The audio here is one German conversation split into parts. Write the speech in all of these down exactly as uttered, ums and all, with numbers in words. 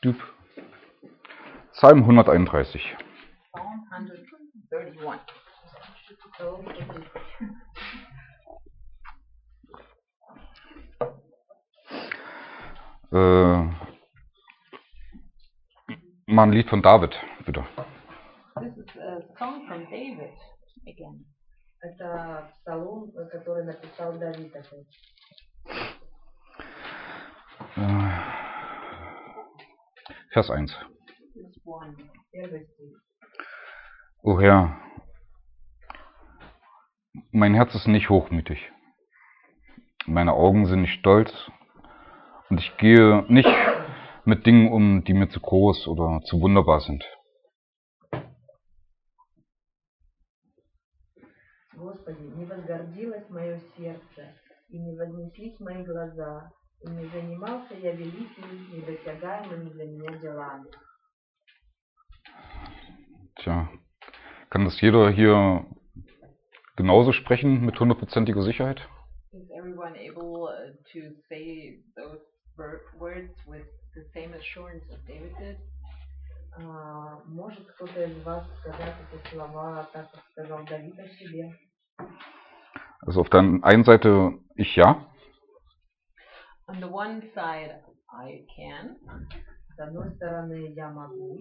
Stup. Psalm hunderteinunddreißig. Psalm one thirty-one. Äh, mal ein Lied von David, bitte. This is a song from David again. Это псалом, который написал Давид. Äh, Vers eins. This one. Первый стих. O Herr, mein Herz ist nicht hochmütig, meine Augen sind nicht stolz und ich gehe nicht mit Dingen um, die mir zu groß oder zu wunderbar sind. Господи, не возгордилось мое сердце, и не вознеслись мои глаза, и не занимался я великими, недосягаемыми для меня делами. Tja, kann das jeder hier genauso sprechen mit hundertprozentiger Sicherheit? Is everyone able uh, to say those ver- words with the same assurance as David did? А, может кто-то из вас сказать эти слова, так как сказал Давид о себе? Also auf der einen Seite ich ja, On the one side, I can, С одной стороны, я могу,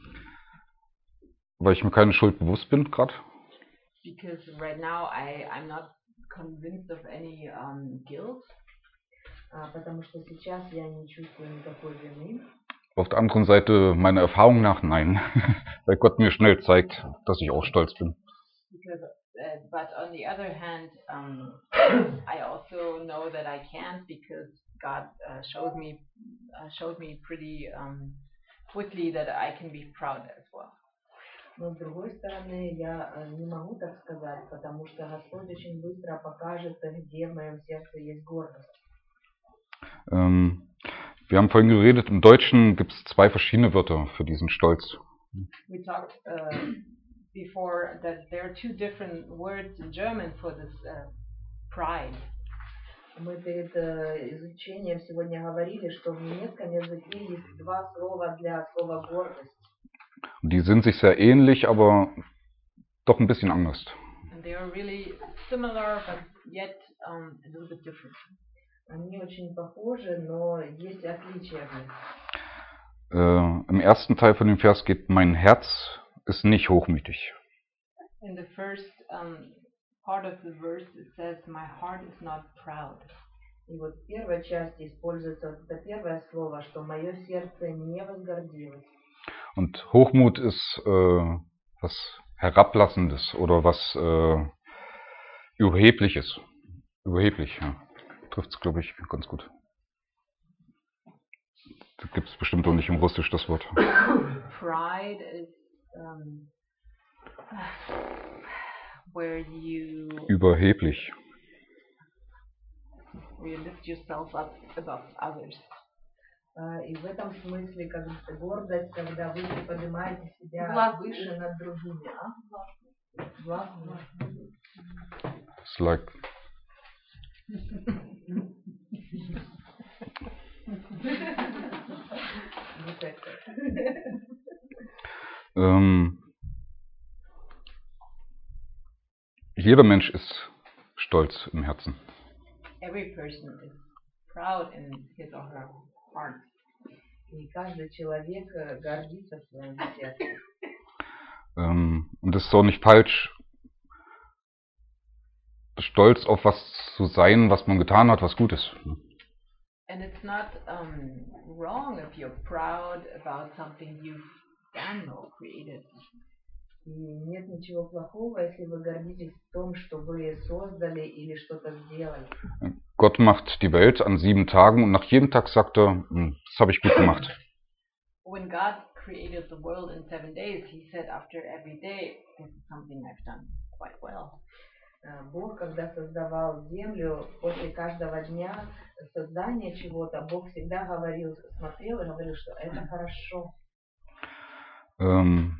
weil ich mir keine Schuld bewusst bin gerade. because right now I, I'm not convinced of any um, guilt. а, потому что сейчас я не чувствую никакой вины. Auf der anderen Seite meiner Erfahrung nach nein, weil Gott mir schnell zeigt, dass ich auch stolz bin. Because, uh, but on the other hand, um, I also know that I can't because God uh, showed me uh, showed me pretty um, quickly that I can be proud as well. Но с другой стороны, я э, не могу так сказать, потому что Господь очень быстро покажет, где в моем сердце есть гордость. Ähm, wir haben vorhin geredet, im Deutschen gibt es zwei verschiedene Wörter für diesen Stolz. We talked uh, before that there are two different words in German for this uh, pride. Мы перед э, изучением сегодня говорили, что в немецком языке есть два слова для слова гордость. Und die sind sich sehr ähnlich, aber doch ein bisschen anders. And they are really similar, but yet um, a little bit different. Они очень похожи, но есть отличия в них. Äh, Im ersten Teil von dem Vers geht, mein Herz ist nicht hochmütig. In the first um, part of the verse, it says, "My heart is not proud." И вот в первой части используется вот это первое слово, что мое сердце не возгордилось. Und Hochmut ist äh, was Herablassendes oder was äh, Überhebliches. Überheblich, ja. Trifft es, glaube ich, ganz gut. Da gibt es bestimmt auch nicht im Russisch das Wort. Pride is um, where you Überheblich. where you lift yourself up above others. А, И в этом смысле как бы гордость, когда вы поднимаете себя Властно. выше над другими. А? Властно. It's like Вот это. ähm, jeder Mensch ist stolz im Herzen. Every person is proud in his or her heart. И каждый человек э, гордится своим сердцем. Ähm, und es ist auch nicht falsch, stolz auf was zu sein, was man getan hat, was gut ist. And it's not um, wrong if you're proud about something you've done or created. И нет ничего плохого, если вы гордитесь в том, что вы создали или что-то сделали. Gott macht die Welt an sieben Tagen und nach jedem Tag sagt er, "Hm, das habe ich gut gemacht." When God created the world in seven days, he said after every day, this is something I've done quite well. Э, Бог, когда создавал землю, после каждого дня создания чего-то, Бог всегда говорил, смотрел и говорил, что это хорошо. Ähm,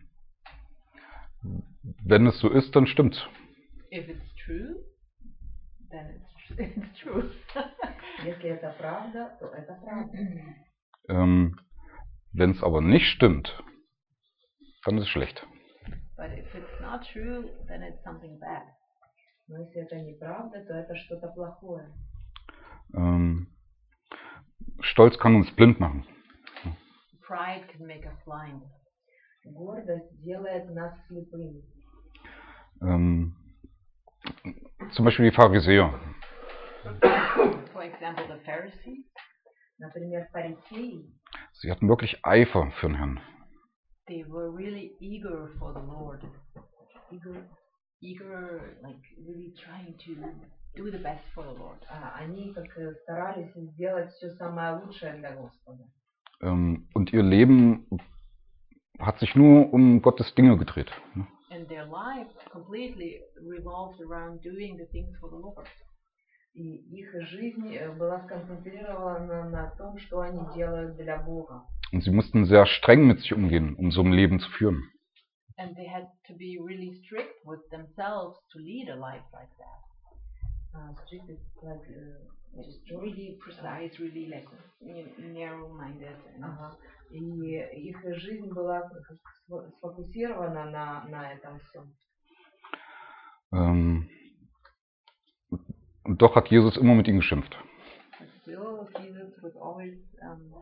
wenn es so ist, dann stimmt's. If it's true, then it's, it's true. Если это правда, то это правда. Ähm, Wenn es aber nicht stimmt, dann ist es schlecht. But if it's not true, then it's something bad. Но если это неправда, то это что-то плохое. Ähm, Stolz kann uns blind machen. Pride can make us blind. Гордость делает нас слепыми. Ähm, zum Beispiel die Pharisäer. For example, the Pharisees, Например, фарисеи, Sie hatten wirklich Eifer für den Herrn. they were really eager for the Lord. Eager, eager, like really trying to do the best for the Lord. а, они как э, старались сделать все самое лучшее для Господа. Ähm, und ihr Leben hat sich nur um Gottes Dinge gedreht. And their life completely revolved around doing the things for the Lord. И их жизнь э, была сконцентрирована на том, что они делают для Бога. Und sie mussten sehr streng mit sich umgehen, um so ein Leben zu führen. And they had to be really strict with themselves to lead a life like that. А, strict is like, э, Just really precise, really like n- narrow-minded. And ага. И их жизнь была как сфо- сфокусирована на, на этом всем. Ähm, und doch hat Jesus immer mit ihnen geschimpft. but still, Jesus was always um,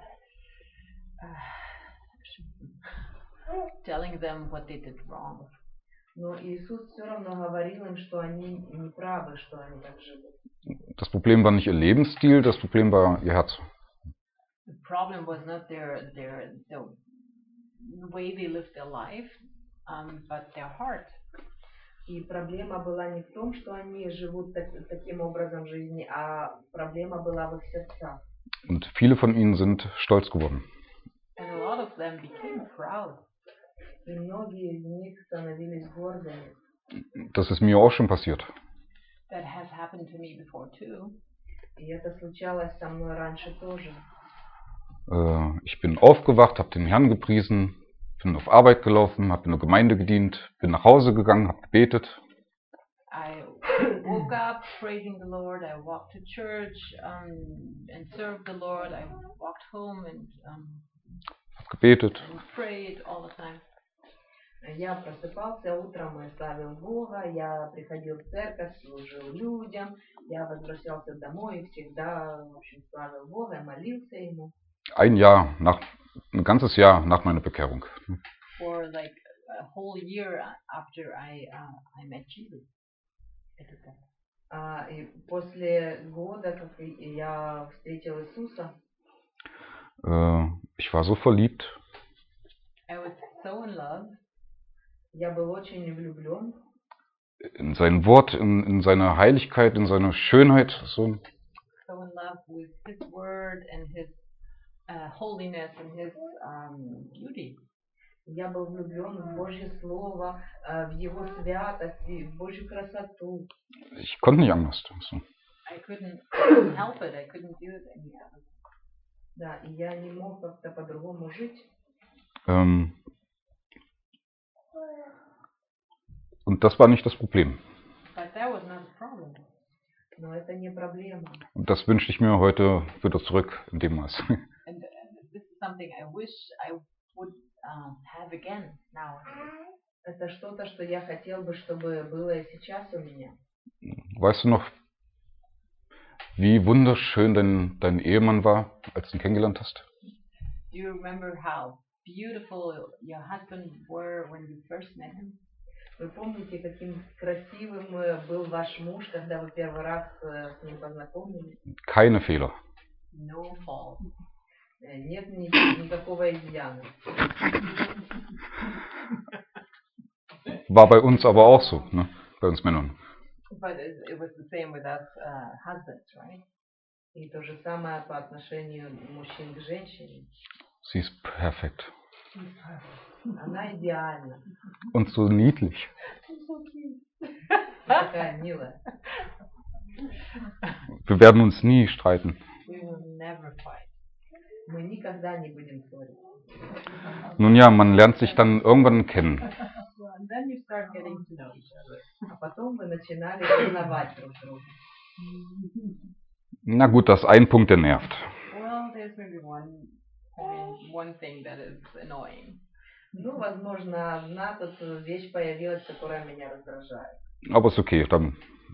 uh, telling them what they did wrong. Но Иисус все равно говорил им, что они неправы, что они так живут. Das Problem war nicht ihr Lebensstil, das Problem war ihr Herz. The problem was not their their the way they lived their life, um, but their heart. И проблема была не в том, что они живут так, таким образом жизни, а проблема была в их сердцах. Und viele von ihnen sind stolz geworden. And a lot of them became proud. И многие из них становились гордыми. Das ist mir auch schon passiert. That has happened to me before too. И это случалось со мной раньше тоже. Äh, ich bin aufgewacht, habe den Herrn gepriesen, bin auf Arbeit gelaufen, habe in der Gemeinde gedient, bin nach Hause gegangen, habe gebetet. I woke up praising the Lord. I walked to church um, and served the Lord. I walked home and, um, Hab gebetet. and prayed all the time. Я просыпался утром и славил Бога, я приходил в церковь, служил людям, я возвращался домой и всегда, в общем, славил Бога и молился Ему. Ein Jahr, nach, ein ganzes Jahr nach meiner Bekehrung. For like a whole year after I uh, I met Jesus. I did that. А, и после года, как и- я встретил Иисуса, Äh, ich war so verliebt. I was so in love я был очень влюблен In sein Wort, in, in seine Heiligkeit, in seine Schönheit. So. so in love with His Word and His uh, holiness and His um, beauty. Я был влюблен в Божье Слово, э, в Его святость, и в Божью красоту. Ich konnte nicht anders. So. I couldn't, couldn't help it. I couldn't do it any other. Да, и я не мог как-то по-другому жить. Ähm, und das war nicht das Problem. But that was not a problem. Но это не проблема. Und das wünsche ich mir heute wieder zurück in dem Maß. And uh, this is something I wish I would um, have again now. Это что-то, что я хотел бы, чтобы было и сейчас у меня. Weißt du noch, wie wunderschön dein, dein Ehemann war, als du ihn kennengelernt hast? Do you remember how beautiful your husband were when you first met him? Вы помните, каким красивым э, был ваш муж, когда вы первый раз э, с ним познакомились? Keine Fehler. No fault. Э, Нет ни- никакого изъяна. War bei uns aber auch so, ne? Bei uns Männern. But it, it was the same with us uh, husbands, right? И то же самое по отношению мужчин к женщине. Sie ist perfekt. Она идеальна. Und so niedlich. Такая милая. Wir werden uns nie streiten. We will never fight. Мы никогда не будем ссориться. Nun ja, man lernt sich dann irgendwann kennen. Well, and then you start getting to know each other. А потом вы начинали узнавать друг друга. Na gut, das ist ein Punkt, der nervt. Well, there's maybe one point, one thing that is annoying. Ну, возможно, одна тут вещь появилась, которая меня раздражает. Aber ist okay, dann.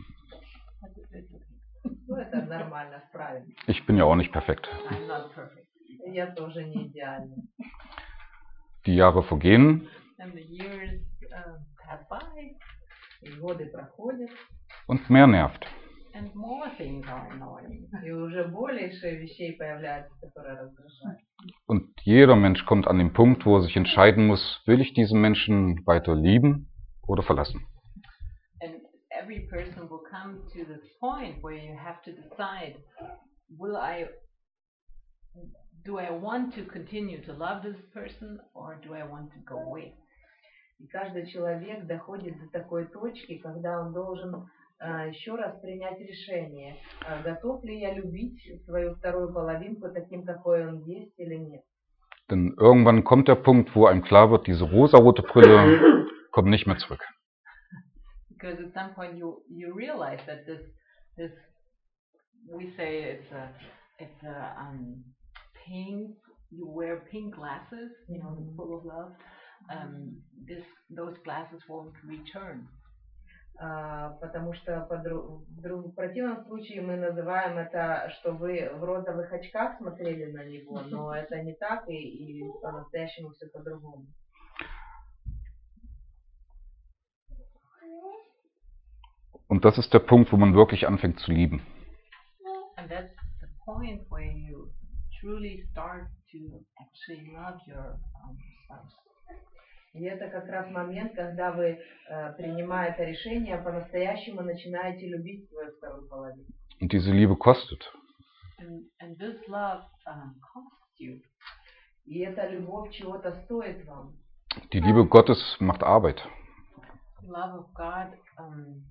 Ну, это нормально, справимся. Ich bin ja auch nicht perfekt. I'm not perfect. Я тоже не идеальна. Die Jahre vergehen. And the years uh, pass by. И годы проходят. Und mehr nervt. And more things are annoying. И уже больше вещей появляются, которые раздражают. Und jeder Mensch kommt an den Punkt, wo er sich entscheiden muss, will ich diesen Menschen weiter lieben oder verlassen. And every person will come to this point where you have to decide, will I, do I want to continue to love this person or do I want to go away? И каждый человек доходит до такой точки, когда он должен э, еще раз принять решение, э, готов ли я любить свою вторую половинку таким, какой он есть или нет. Denn irgendwann kommt der Punkt, wo einem klar wird, diese rosarote Brille kommt nicht mehr zurück. Because at some point you you realize that this this we say it's a it's a um pink, you wear pink glasses, you know, Mm-hmm. full of love. Um, this those glasses won't return. А, потому что по дру- в, друг- в противном случае мы называем это, что вы в розовых очках смотрели на него, но это не так, и, и по-настоящему все по-другому. Und das ist der Punkt, wo man wirklich anfängt zu lieben. And that's the point where you truly start to actually love your um, spouse. И это как раз момент, когда вы, э, принимая это решение, по-настоящему начинаете любить свою вторую половину. Und diese Liebe kostet. And and this love um, costs you. И эта любовь чего-то стоит вам. Die Liebe Gottes macht Arbeit. The love of God um,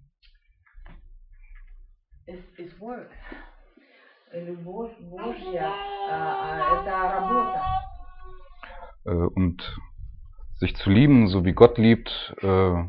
is is work. Любовь Божья э, это работа. Äh, und sich zu lieben, so wie Gott liebt, äh,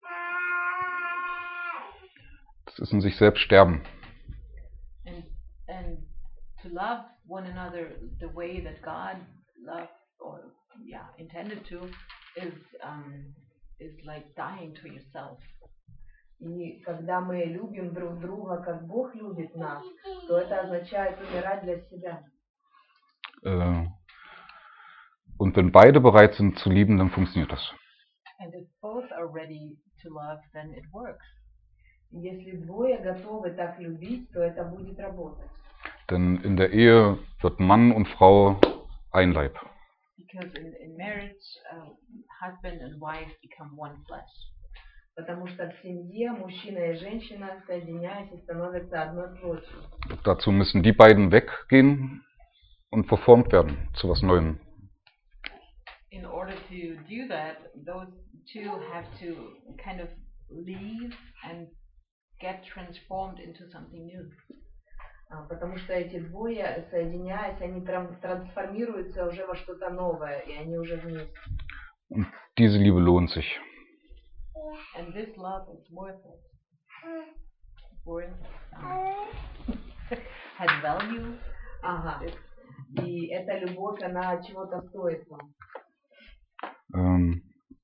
das ist in sich selbst sterben. And and to love one another the way that God loved or yeah intended to is um, is like dying to yourself. И когда мы любим друг друга, как Бог любит нас, то это означает умирать для себя. Äh, und wenn beide bereit sind zu lieben, dann funktioniert das. And if both are ready to love, then it works. Если двое готовы так любить, то это будет работать. Denn in der Ehe wird Mann und Frau ein Leib. Because in, in marriage, uh, husband and wife become one flesh. Потому что в семье мужчина и женщина, соединяясь, становятся одной плотью. Dazu müssen die beiden weggehen und verformt werden zu was Neuem. In order to do that, those two have to kind of leave and get transformed into something new. А, Потому что эти двое, соединяясь, они тран- трансформируются уже во что-то новое, и они уже вместе. Und diese Liebe lohnt sich. And this love is worth it. Worth um, has value. Ага. И эта любовь, она чего-то стоит вам. Ähm,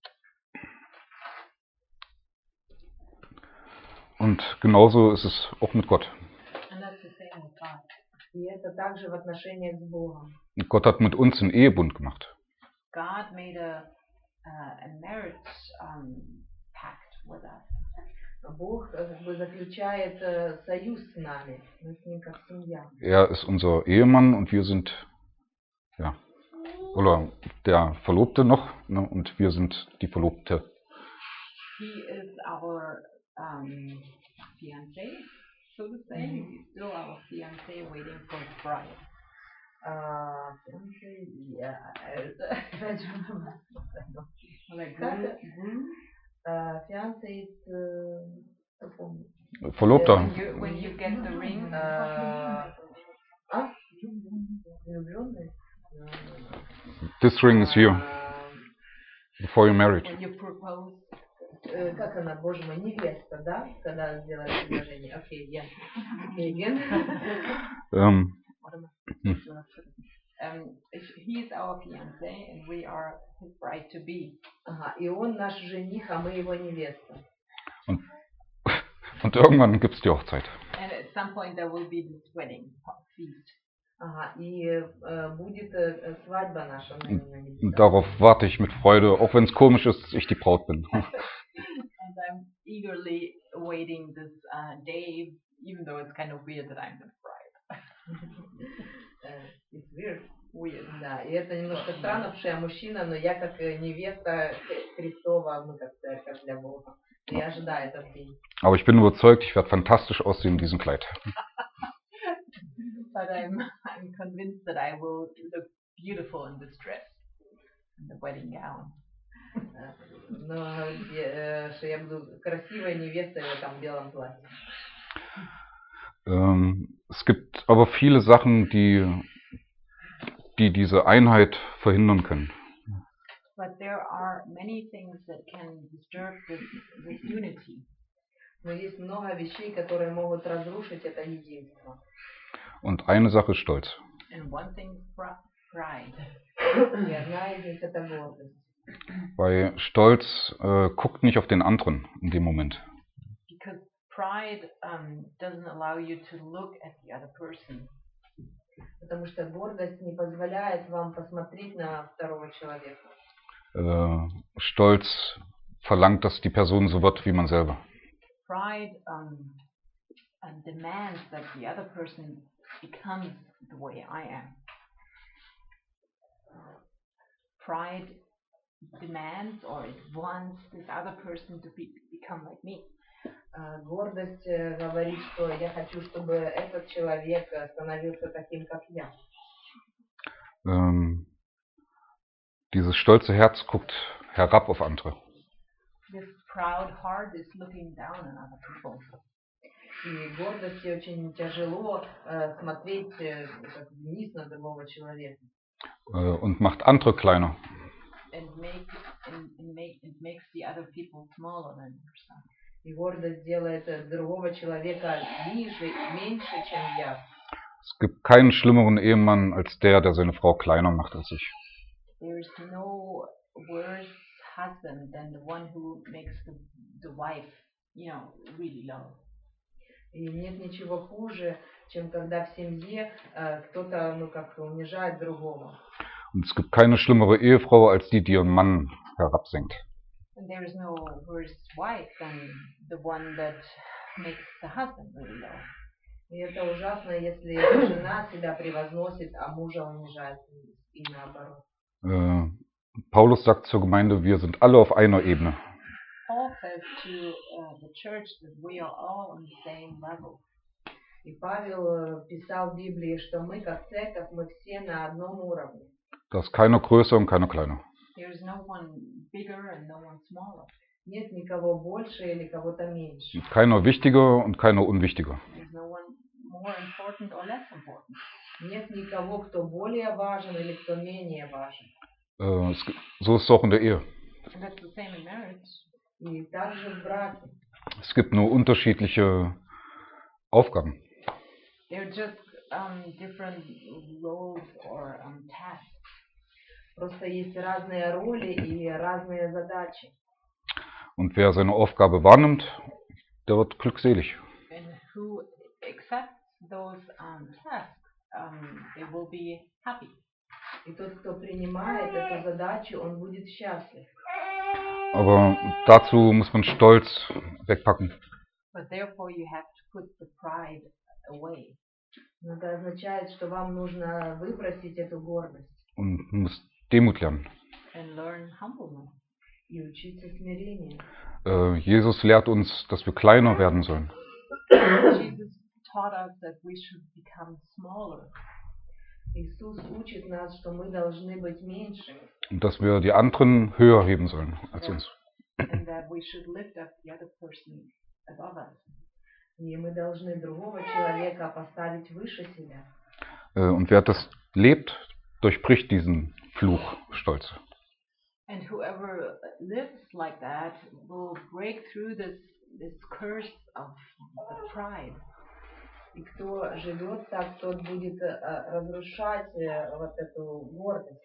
und genauso ist es auch mit Gott. And that's the same with God. И это также в отношениях с Богом. Gott hat mit uns einen Ehebund gemacht. God made a uh, a marriage um, pact with us. Бог э, как бы заключает э, союз с нами, мы с ним как семья. Er ist unser Ehemann und wir sind, ja, oder der Verlobte noch, ne, und wir sind die Verlobte. He is our um, fiancé, so to say. Mhm. He's still our fiancé waiting for his bride. А, фиансе, я, э, опять же, Like Как groom, это? groom? а, фиансе из, э, что помню? Verlobter. When you when you get the ring. А, а? Влюбленные? This ring is here А, before you're married. When you propose. э, как она, боже мой, невеста, да? Когда сделает предложение. Окей, я. Окей, Ген. Ähm, What am I? hm. Um, he's our fiancé, and we are his bride to be. Ага, и он наш жених, а мы его невеста. Und, und irgendwann gibt es die Hochzeit. And at some point there will be this wedding feast. Ага, и äh, будет äh, свадьба наша на, на небесах. Und darauf warte ich mit Freude, auch wenn es komisch ist, dass ich die Braut bin. And I'm eagerly awaiting this uh, day, even though it's kind of weird that I'm the bride. It's weird. Weird. Да, и это немножко странно, потому что я мужчина, но я как невеста Христова, мы как церковь для Бога. И я ожидаю этот день. Aber ich bin überzeugt, ich werde fantastisch aussehen in diesem Kleid. But I'm, I'm convinced that I will look beautiful in this dress, in the wedding gown. Но что я буду красивая невеста в этом белом платье. Ähm, es gibt aber viele Sachen, die, die diese Einheit verhindern können. But there are many things that can disturb this, this unity. Но есть много вещей, которые могут разрушить это единство. Und eine Sache ist Stolz. And one thing is pride. И одна из них это гордость. Weil Stolz äh, guckt nicht auf den anderen in dem Moment. Because pride um, doesn't allow you to look at the other person. Потому что гордость не позволяет вам посмотреть на второго человека. Äh, Stolz verlangt, dass die Person so wird wie man selber. Pride um, and demands that the other person becomes the way I am. Pride demands or it wants this other person to be, become like me. Uh, гордость uh, говорит, что я хочу, чтобы этот человек становился таким, как я. Ähm, dieses stolze Herz guckt herab auf andere. This proud heart is looking down on other people. И гордости очень тяжело uh, смотреть uh, как вниз на другого человека. Äh, und macht andere kleiner. And make and, and make it makes the other people smaller than yourself. И гордость делает другого человека ниже, меньше, чем я. Es gibt keinen schlimmeren Ehemann als der, der seine Frau kleiner macht als ich. There's no worse husband than the one who makes the, the wife, you know, really low. И нет ничего хуже, чем когда в семье uh, кто-то, ну как, унижает другого. Und es gibt keine schlimmere Ehefrau als die, die ihren Mann herabsenkt. And there is no worse wife than the one that makes the husband really low. И это ужасно, если жена себя превозносит, а мужа унижает, и наоборот. Äh, Paulus sagt zur Gemeinde, wir sind alle auf einer Ebene. Paul says to uh, the church that we are all on the same level. И Павел писал в Библии, что мы как церковь, мы все на одном уровне. Da ist keiner größer und keiner kleiner. There is no one bigger and no one smaller. Нет никого больше или кого-то меньше. Keiner wichtiger und keiner unwichtiger. There's no one more important or less important. Нет никого, кто более важен или кто менее важен. Äh, es, so ist es auch in der Ehe. And that's the same in marriage. И также в браке. Es gibt nur unterschiedliche Aufgaben. They're just um, different roles or um, tasks. Просто есть разные роли и разные задачи. Und wer seine Aufgabe wahrnimmt, der wird glückselig. And who accepts those um, tasks, um, they will be happy. И тот, кто принимает эту задачу, он будет счастлив. Aber dazu muss man Stolz wegpacken. But therefore you have to put the pride away. Но это означает, что вам нужно выбросить эту гордость. Und man muss Demut lernen. And learn humbleness. И учиться смирению. Äh, Jesus lehrt uns, dass wir kleiner werden sollen. Jesus taught us that we should become smaller. Иисус учит нас, что мы должны быть меньшими. Und dass wir die anderen höher heben sollen als uns. And that we should lift up the other person above us. И мы должны другого человека поставить выше себя. Äh, und wer das lebt, durchbricht diesen Fluch Stolz. And whoever lives like that will break through this this curse of the pride. И кто живет так, тот будет э, разрушать э, вот эту гордость.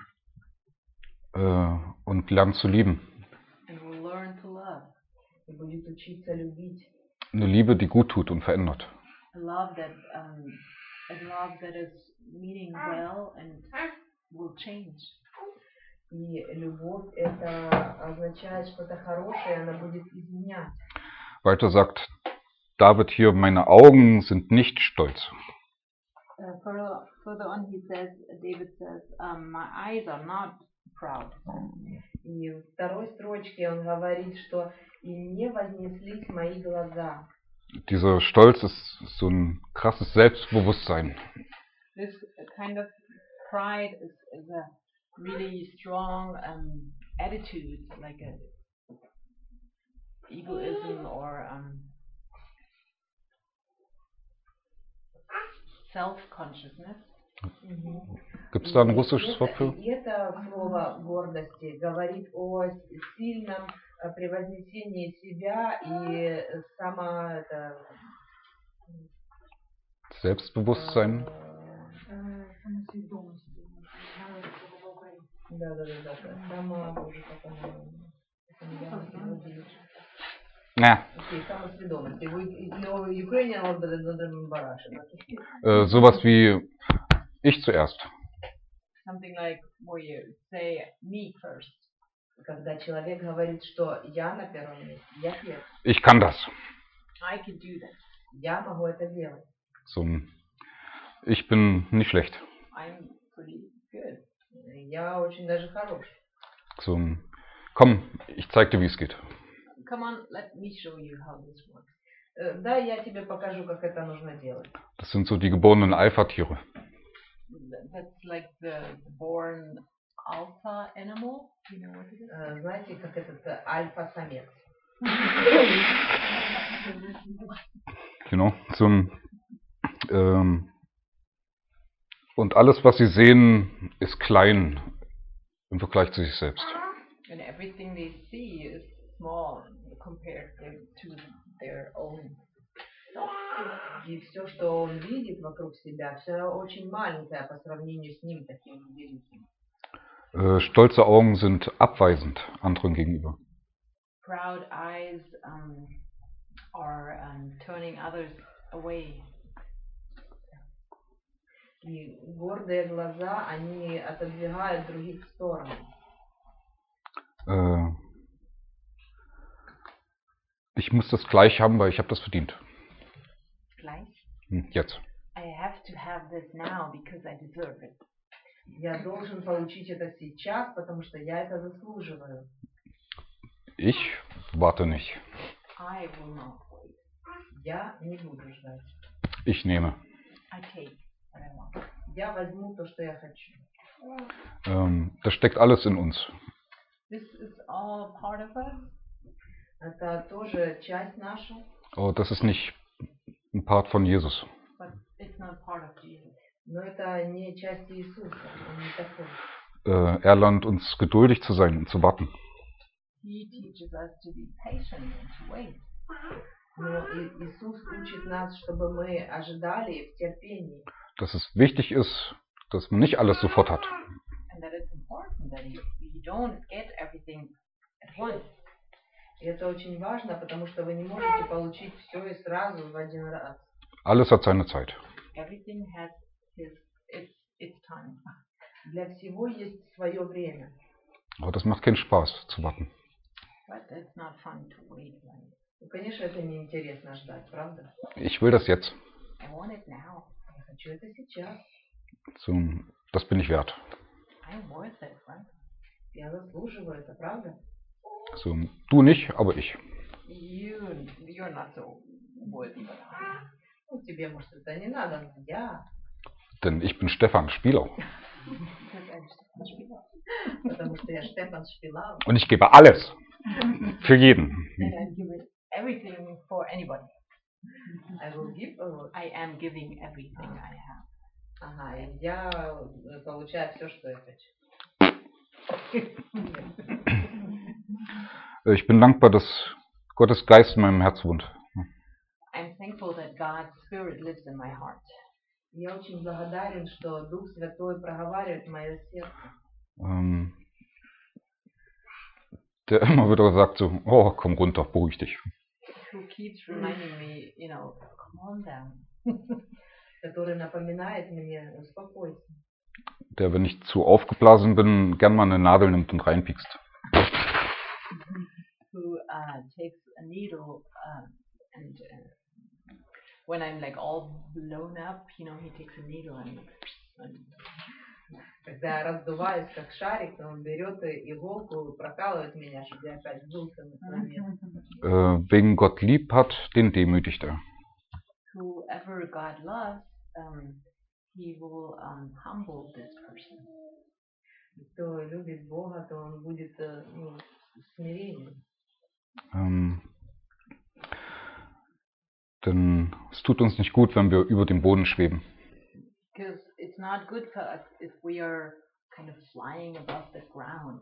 Äh, und lernt zu lieben. And will learn to love. И будет учиться любить. Eine Liebe, die gut tut und verändert. A love that um, a love that is meaning well and will change. И любовь это означает что-то хорошее, она будет изменять. Weiter sagt David hier, meine Augen sind nicht stolz. Uh, further, further on, he says, David says, um, my eyes are not proud. И в второй строчке он говорит, что и не вознеслись мои глаза. Dieser Stolz ist so ein krasses Selbstbewusstsein. This kind of pride is, is a really strong um, attitude, like a egoism or um, self-consciousness. Gibt es da ein russisches Wort für? И это слово гордости говорит о сильном превознесении себя и само это Selbstbewusstsein. Да, да, да, да. Само уже как оно. Ja. Okay, самосведомость. Ukrainian or the Russian? Äh, sowas wie ich zuerst. Something like where you say me first. Когда человек говорит, что я на первом месте, я первый. Ich kann das. I can do that. Я могу это делать. So ein ich bin nicht schlecht. I'm pretty good. Я очень даже хорош. So ein komm, ich zeig dir, wie es geht. Come on, let me show you how this works. Э, Да, я тебе покажу, как это нужно делать. Das sind so die geborenen Alpha-Tiere. Th- That's like the born alpha animal. You know what it is? Э, Знаете, как этот э, альфа-самец. Genau. So ein, ähm, und alles, was sie sehen, ist klein im Vergleich zu sich selbst. And everything they see is small compared to their own. И все, что он видит вокруг себя, все очень маленькое по сравнению с ним таким великим. Äh, stolze Augen sind abweisend anderen gegenüber. Proud eyes um, are um, turning others away. И гордые глаза, они отодвигают других в сторону. Äh, ich muss das gleich haben, weil ich habe das verdient. Gleich. Hm, jetzt. I have to have this now because I deserve it. Я должен получить это сейчас, потому что я это заслуживаю. Ich warte nicht. I will not wait. Я не буду ждать. Ich nehme. I take what I want. Я возьму то, что я хочу. Ähm, das steckt alles in uns. This is all part of us. Это тоже часть наша, Aber das ist nicht ein Part von Jesus. But it's not part of Jesus. но это не часть Иисуса. Он не такой. Äh, er lernt uns geduldig zu sein und zu warten. He teaches us to be patient and to wait. Но И- Иисус учит нас, чтобы мы ожидали в терпении. Dass es wichtig ist, dass man nicht alles sofort hat. And that it's important that you, you don't get everything at once. И это очень важно, потому что вы не можете получить все и сразу в один раз. Alles hat seine Zeit. Everything has his its its time. Для всего есть свое время. Aber das macht keinen Spaß zu warten. But it's not fun to wait. Right? Ну, конечно, это неинтересно ждать, правда? Ich will das jetzt. I want it now. Я хочу это сейчас. So, das bin ich wert. I'm worth it, right? Я заслуживаю это, правда? So, du nicht, aber ich. You you're not so worthy, but I am. Ну, тебе, может, это не надо, но я. Denn ich bin Stefan Spielau. Because I'm just a Spieler. Потому что я Штефан Шпилау. Und ich gebe alles. Für jeden. And I'm giving everything for anybody. I will give a lot. I am giving everything I have. Ага, и я э, получаю все, что я хочу. Ich bin dankbar, dass Gottes Geist in meinem Herz wohnt. I'm thankful that God's Spirit lives in my heart. Я очень благодарен, что Дух Святой проговаривает в мое сердце. Ähm, der immer wieder sagt so, oh, komm runter, beruhig dich. Who keeps reminding me, you know, calm down. Который напоминает мне, успокойся. Der, wenn ich zu aufgeblasen bin, gern mal eine Nadel nimmt und reinpiekst. Who uh, takes a needle uh, and uh, when I'm like all blown up, you know, he takes a needle and, and Когда я раздуваюсь как шарик, он берет иголку и прокалывает меня, чтобы я опять сдулся на свое место. Äh, wegen Gott lieb hat, den demütigt er. Whoever God loves, um, he will um, humble this person. Кто любит Бога, то он будет ну, смирением. Ähm, denn es tut uns nicht gut, wenn wir über dem Boden schweben. Because it's not good for us if we are kind of flying above the ground.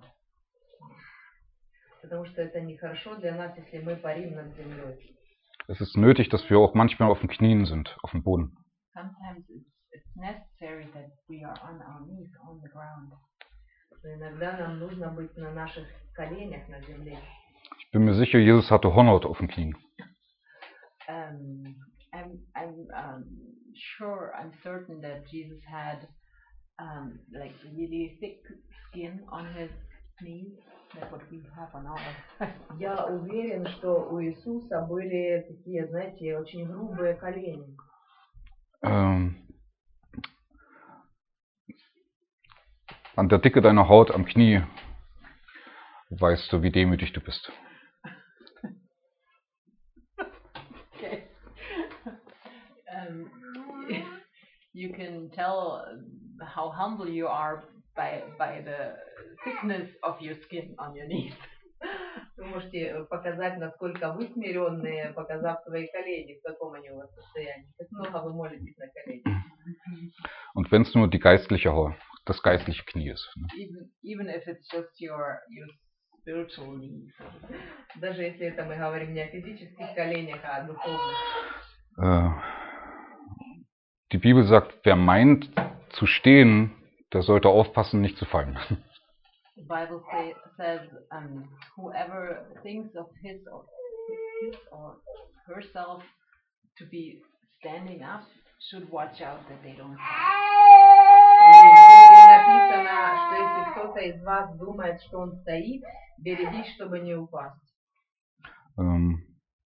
Потому что это нехорошо для нас, если мы парим над землей. Es ist nötig, dass wir auch manchmal auf den Knien sind, auf dem Boden. Sometimes it's, it's necessary that we are on our knees on the ground. Иногда нам нужно быть на наших коленях на земле. Ich bin mir sicher, Jesus hatte Hornhaut auf den Knien. Um, I'm, I'm um, sure, I'm certain that Jesus had um, like really thick skin on his knees, like what we have on ours. Я уверен, что у Иисуса были такие, знаете, очень грубые колени. Ähm, an der Dicke deiner Haut am Knie weißt du, wie demütig du bist. Okay. Um, you can tell how humble you are by by the thickness of your skin on your knees. Вы можете показать, насколько вы смиренные, показав свои колени, в каком они у вас состоянии. Как много вы молитесь на коленях. Und wenn es nur die geistliche Haut, das geistliche Knie ist. Ne? Even even if it's just your your spiritual knees. Даже если это мы говорим не о физических коленях, а о духовных. Äh, die Bibel sagt, wer meint zu stehen, der sollte aufpassen, nicht zu fallen. The Bible say, says, um, whoever thinks of his or his or herself to be standing up should watch out that they don't fall. И написано, что если кто-то из вас думает, что он стоит, берегись, чтобы не упасть. Ähm,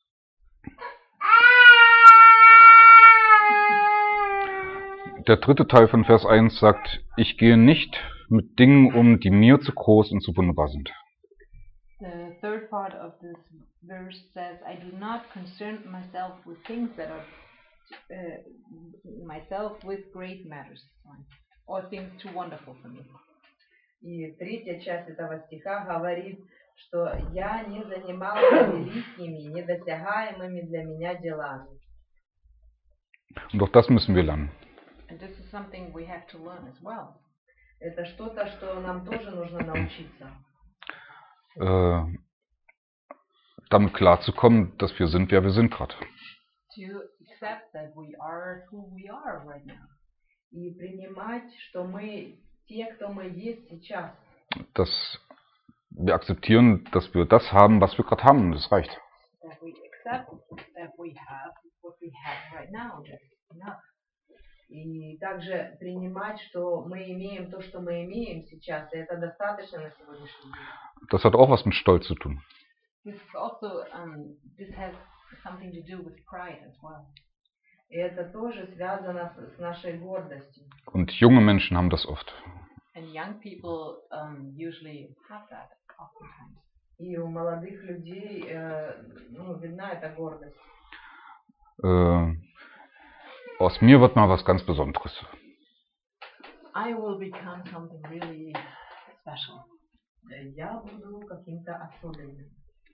der dritte Teil von Vers eins sagt, ich gehe nicht mit Dingen um, die mir zu groß und zu wunderbar sind. The third part of this verse says, I do not concern myself with things that are uh, myself with great matters, or things too wonderful for me. И третья часть этого стиха говорит, что я не занимался великими, недосягаемыми для меня делами. Und auch das müssen wir lernen. And this is something we have to learn as well. Это что-то, что нам тоже нужно научиться. Äh, damit klarzukommen, dass wir sind, wer wir sind gerade. To accept that we are who we are right now. И принимать, что мы те, кто мы есть сейчас. Dass wir akzeptieren, dass wir das haben, was wir gerade haben. Das reicht. That we accept that we have what we have right now. That's enough. И также принимать, что мы имеем то, что мы имеем сейчас, и это достаточно на сегодняшний день. Das hat auch was mit Stolz zu tun. This is also um, this has something to do with pride as well. И это тоже связано с, с нашей гордостью. Und junge Menschen haben das oft. And young people um, usually have that oftentimes. И у молодых людей э, ну, видна эта гордость. Äh, aus mir wird mal was ganz Besonderes. I will become something really special. Я буду каким-то особенным.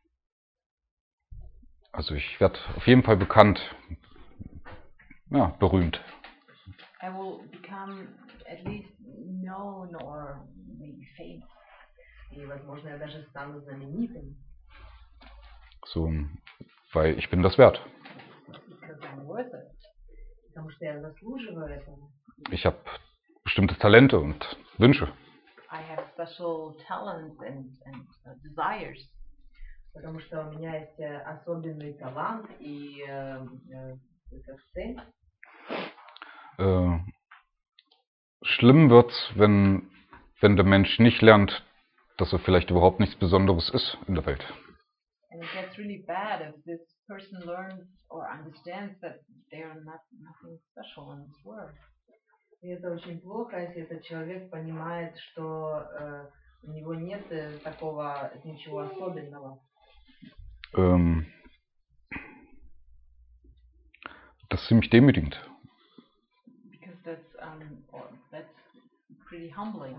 Also ich werde auf jeden Fall bekannt, ja, berühmt. I will become at least known or maybe famous. И, возможно, я даже стану знаменитым. So, weil ich bin das wert. Because I'm worth it. потому что я заслуживаю этого. Ich habe bestimmte Talente und Wünsche. I have special talents and, and uh, desires. Потому что у меня есть э, особенный талант и э, э, как цель. Äh, schlimm wird's, wenn, wenn der Mensch nicht lernt, dass er vielleicht überhaupt nichts Besonderes ist in der Welt. And it gets really bad if this person learns or understands that they are not nothing special in this world. И это очень плохо, если этот человек понимает, что э, у него нет э, такого ничего особенного. Ähm, das ist ziemlich demütigend. Because that's um or that's pretty humbling.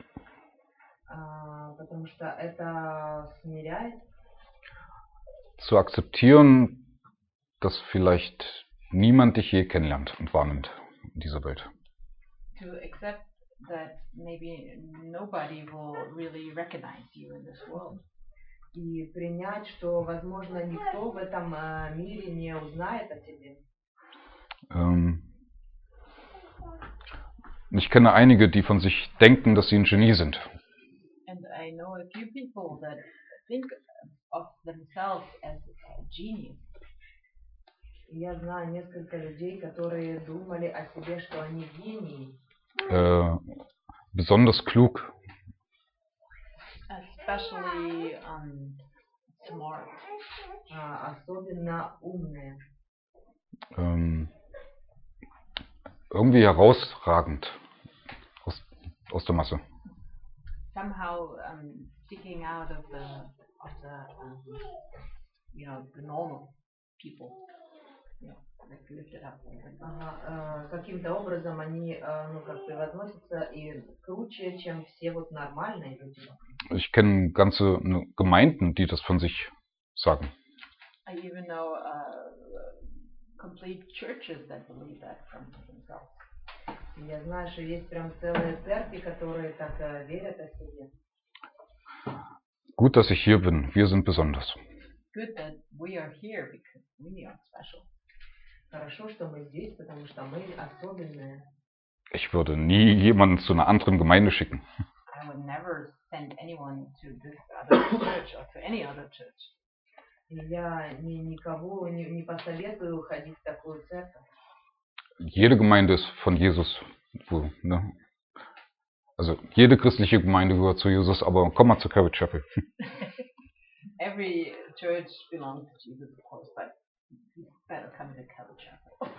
А, потому что это смиряет. Zu akzeptieren, dass vielleicht niemand dich je kennenlernt und wahrnimmt in dieser Welt. To accept that maybe nobody will really recognize you in this world. И принять, что, возможно, никто в этом э, мире не узнает о тебе. Ähm, ich kenne einige, die von sich denken, dass sie ein Genie sind. And I know a few people that think of themselves as a genius. Я знаю несколько людей, которые думали о себе, что они гении. Äh, besonders klug. Especially um, smart. А, особенно умные. Ähm, irgendwie herausragend aus, aus der Masse. Somehow um, sticking out of the, of the um, you know, the normal people. You know, like lifted up. Ага, э, каким-то образом они э, ну, как превозносятся и круче, чем все вот нормальные люди. Ich kenne ganze ne, Gemeinden, die das von sich sagen. I even know uh, complete churches that believe that from themselves. Я знаю, что есть прям целые церкви, которые так э, верят о себе. Gut, dass ich hier bin. Wir sind besonders. Good that we are here because we are special. Хорошо, что мы здесь, потому что мы особенные. Ich würde nie jemanden zu einer anderen Gemeinde schicken. I would never send anyone to this other church or to any other church. И я ни, никого не, не посоветую ходить в такую церковь. Jede Gemeinde ist von Jesus. Wo, ne? Also jede christliche Gemeinde gehört zu Jesus, aber komm mal zur Calvary Chapel. Every church belongs to Jesus, of course, but you better come to Calvary Chapel.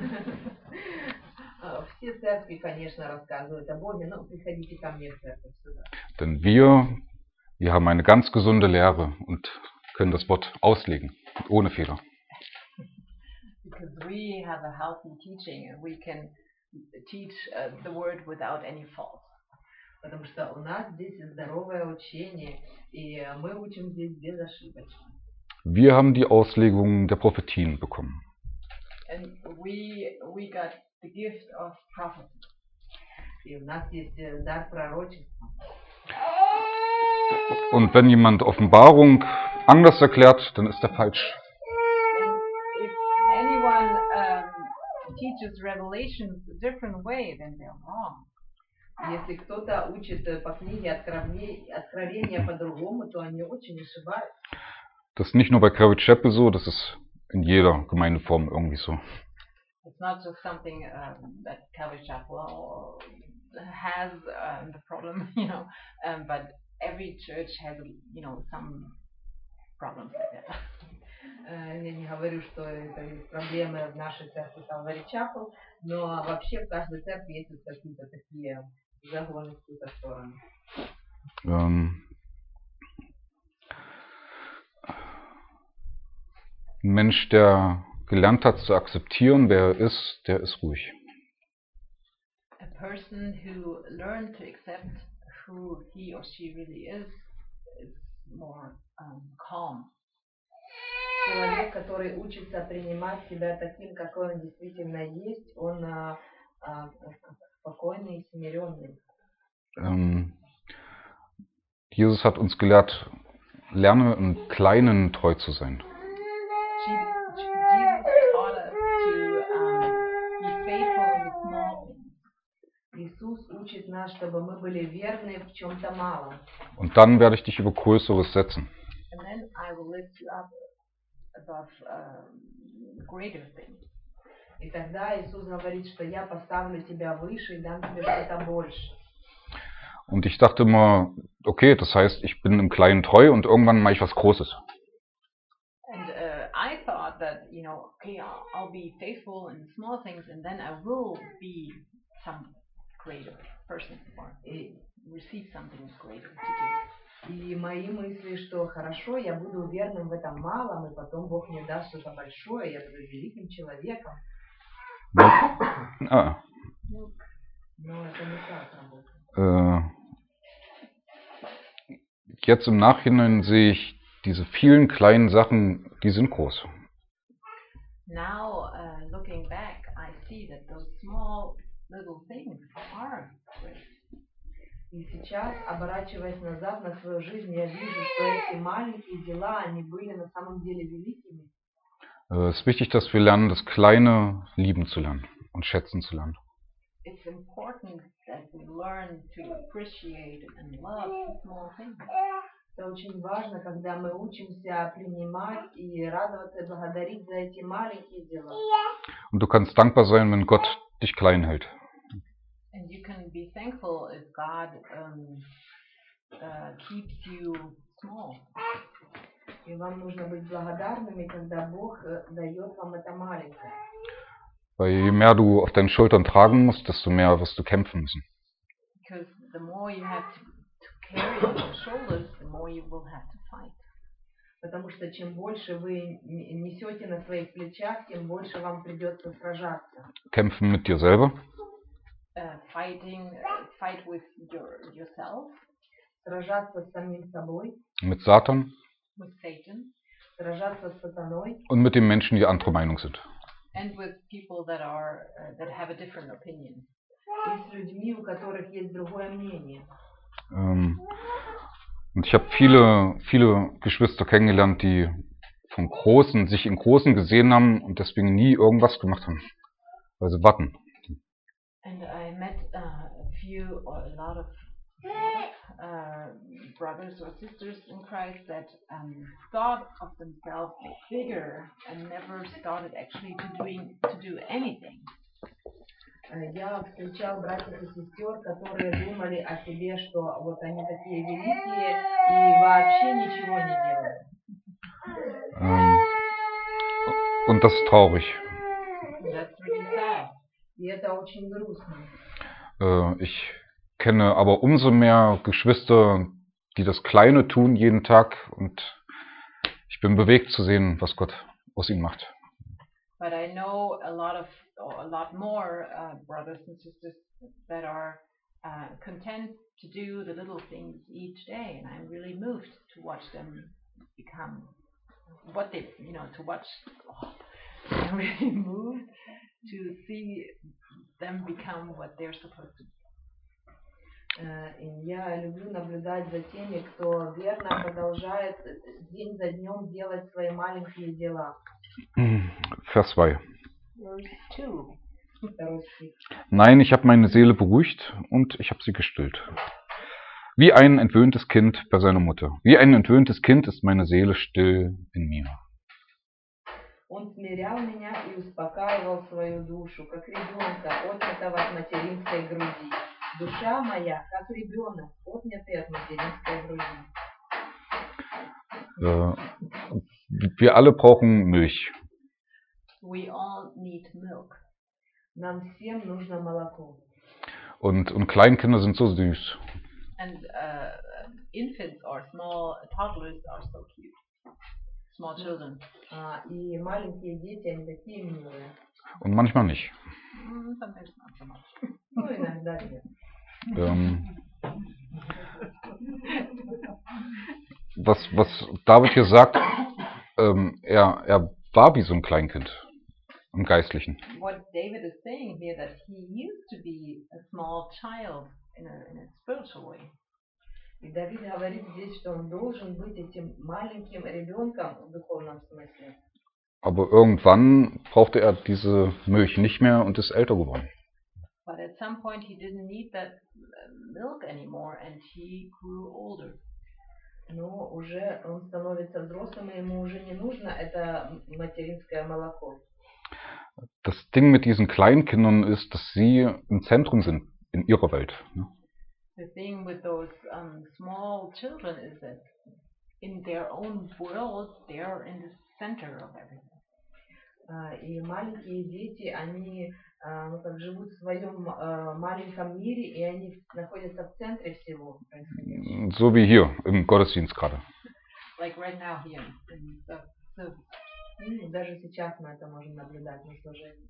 Все церкви, конечно, рассказывают о Боге, но приходите ко мне в церковь сюда. Denn wir, wir haben eine ganz gesunde Lehre und können das Wort auslegen, ohne Fehler. Because we have a healthy teaching and we can teach uh, the word without any fault. Потому что у нас здесь здоровое учение, и мы учим здесь безошибочно. Wir haben die Auslegung der Prophetien bekommen. And we we got the gift of prophecy. И у нас есть дар пророчества. Und wenn jemand Offenbarung anders erklärt, dann ist er falsch. And if anyone um, teaches revelations a different way, then they're wrong. Если кто-то учит по книге Откровения, Откровения по-другому, то они очень ошибаются. Das ist nicht nur bei Calvary Chapel so, das ist in jeder Gemeindeform irgendwie so. It's not just something um, that Calvary Chapel has um, the problem, you know, um, but every church has, you know, some problems like that. Я не говорю, что это есть проблемы в нашей церкви Calvary Chapel, но вообще в каждой церкви есть вот какие-то такие загоны в какую-то сторону. Ähm, ein Mensch, der gelernt hat zu akzeptieren, wer er ist, der ist ruhig. A person who learned to accept who he or she really is is more um, calm. Человек, который учится принимать себя таким, какой он действительно есть, он а, а, спокойный и смиренный. Ähm, Jesus hat uns gelehrt, lerne im Kleinen treu zu sein. Jesus taught us to um, be учит нас, чтобы мы были верны в чем-то малом. Und dann werde ich dich über Größeres setzen. And then I will lift you up above uh, greater things. И тогда Иисус говорит, что я поставлю тебя выше и дам тебе что-то больше. Und ich dachte immer, okay, das heißt, ich bin im Kleinen treu und irgendwann mache ich was Großes. And uh, I thought that, you know, okay, I'll, I'll be faithful in small things and then I will be some greater person or И, receive something greater to do. и мои мысли, что хорошо, я буду верным в этом малом, и потом Бог мне даст что-то большое, я буду великим человеком. Ah, Но это не так работает. äh, jetzt im Nachhinein sehe ich diese vielen kleinen Sachen, die sind groß. Now, uh, looking back, I see that those small little things are great. И сейчас, оборачиваясь назад на свою жизнь, я вижу, что эти маленькие дела, они были на самом деле великими. Äh, es ist wichtig, dass wir lernen, das Kleine lieben zu lernen und schätzen zu lernen. It's important that we learn to appreciate and love small things. Это очень важно, когда мы учимся принимать и радоваться и благодарить за эти маленькие дела. Und du kannst dankbar sein, wenn Gott dich klein hält. And you can be thankful if God um, uh, keeps you small. И вам нужно быть благодарными, когда Бог э, дает вам это маленькое. Weil je mehr du auf deinen Schultern tragen musst, desto mehr wirst du kämpfen müssen. Because the more you have to, to carry on your shoulders, the more you will have to fight. Потому что чем больше вы н- несете на своих плечах, тем больше вам придется сражаться. Kämpfen mit dir selber, Uh, fighting, uh, fight with your, yourself, Сражаться с самим собой, mit Satan with Satan, сражаться с сатаной und mit den Menschen, die anderer Meinung sind. and with people that are uh, that have a different opinion. и с людьми, у которых есть другое мнение. Ähm, und ich habe viele, viele Geschwister kennengelernt, die von Großen, sich in Großen gesehen haben und deswegen nie irgendwas gemacht haben. Weil sie warten. And I met uh, a few or a lot of uh, brothers or sisters in Christ that um, thought of themselves bigger and never started actually to doing to do anything. Э, Я встречал братьев и сестер, которые думали о себе, что вот они такие великие и вообще ничего не делают. Ähm, und das ist traurig. That's really sad. И это очень грустно. Äh, ich kenne aber umso mehr Geschwister, die das Kleine tun jeden Tag und ich bin bewegt zu sehen, was Gott aus ihnen macht. But I know a lot of a lot more uh, brothers and sisters that are uh, content to do the little things each day, and I'm really moved to watch them become what they, you know, to watch. Oh, I'm really moved to see them become what they're supposed to be. Э, и Я люблю наблюдать за теми, кто верно продолжает день за днем делать свои маленькие дела. Vers zwei. Verse two. Второй стих. Nein, ich habe meine Seele beruhigt und ich habe sie gestillt. Wie ein entwöhntes Kind bei seiner Mutter. Wie ein entwöhntes Kind ist meine Seele still in mir. Он смирял меня и успокаивал свою душу, как ребенка, отнятого от материнской груди. Душа моя, как ребенок, отнятый от материнской груди. Äh, wir alle brauchen Milch. We all need milk, Нам всем нужно молоко. Und, und Kleinkinder sind so süß. and uh, infants or small toddlers are so cute. Small children. А, и маленькие дети, они такие милые. Und manchmal nicht. Mm, sometimes not so much. Ну, иногда нет. Ähm, was, was David hier sagt, ähm, er, er war wie so ein Kleinkind im Geistlichen. What David is saying here, that he used to be a small child in a, in a spiritual way. И Давид говорит здесь, что он должен быть этим маленьким ребенком в духовном смысле. Aber irgendwann brauchte er diese Milch nicht mehr und ist älter geworden. But at some point he didn't need that milk anymore and he grew older. Но уже он становится взрослым, и ему уже не нужно это материнское молоко. Das Ding mit diesen Kleinkindern ist, dass sie im Zentrum sind in ihrer Welt. Ne? The thing with those um, small children is that in their own world, they are in the center of everything. Uh, и маленькие дети, они uh, ну, как живут в своем uh, маленьком мире, и они находятся в центре всего происходящего. So wie hier im Gottesdienst gerade. Like right now here in the service. Mm, даже сейчас мы это можем наблюдать на служении.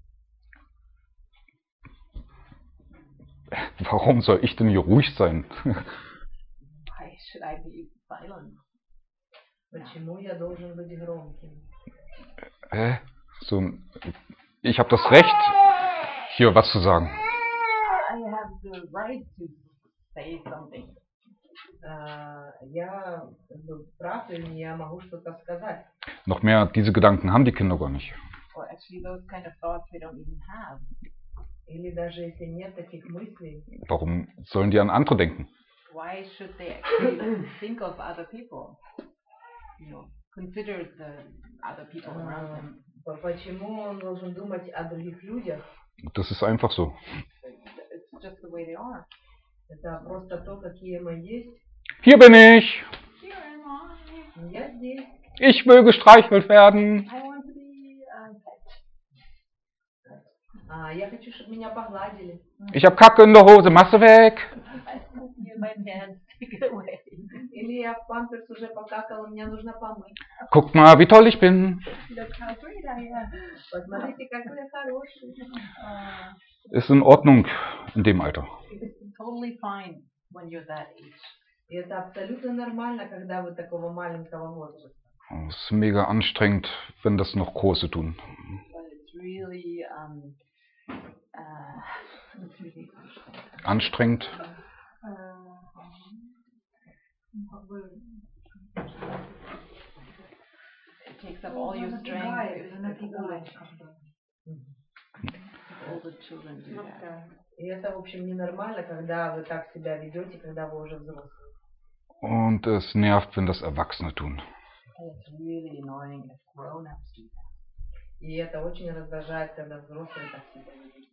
Warum soll ich denn hier ruhig sein? Why should I be silent? Почему я должен быть громким? Hä? So, ich habe das Recht, hier was zu sagen. I have the right to say something. Uh, я прав, и я могу что-то сказать. Noch mehr, diese Gedanken haben die Kinder gar nicht. Or actually those kind of thoughts they don't even have. Или даже если нет таких мыслей. Warum sollen die an andere denken? Why should they actually think of other people? You know, consider the other people around them. Почему он должен думать о других людях? Das ist einfach so. It's just the way they are. Это просто то, какие мы есть. Hier bin ich. Here am I. Я здесь. Ich will gestreichelt werden. I want to be uh, pet. А, я хочу, чтобы меня погладили. Ich hab Kacke in der Hose, Masse weg. I poop in my pants. Take it away. Или я в памперс уже покакала, мне нужно помыть. Guck mal, wie toll ich bin. Look how great I am. Посмотрите, какой я хороший. Uh, Ist in Ordnung in dem Alter. it's totally fine when you're that age. И это абсолютно нормально, когда вы такого маленького возраста. Es ist mega anstrengend, wenn das noch Große tun. But it's really, um, uh, it's really Anstrengend. uh, it takes up all your strength if, if older, if older children do that. И это, в общем, ненормально, когда вы так себя ведете, когда вы уже взрослые. Und es nervt, wenn das Erwachsene tun. And it's really annoying if grown-ups do that. И это очень раздражает, когда взрослые так себя ведут.